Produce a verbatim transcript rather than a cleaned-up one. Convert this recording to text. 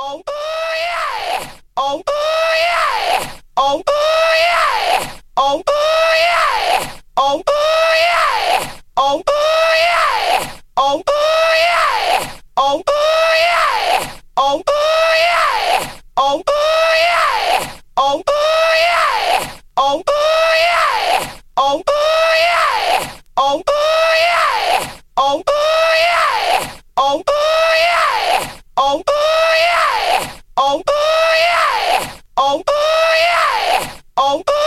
Oh, oh yeah. Oh, oh yeah. Oh, oh yeah. Oh, oh yeah. Oh, oh yeah. Oh, oh yeah. Oh, oh yeah. Oh, oh yeah. Oh, oh yeah. Oh, oh yeah. Oh, oh yeah. Oh, oh yeah. Oh, oh yeah. Oh, oh yeah. Oh, oh yeah. Oh, oh yeah. Oh, oh yeah. Oh, oh yeah. Oh, oh yeah. Oh, oh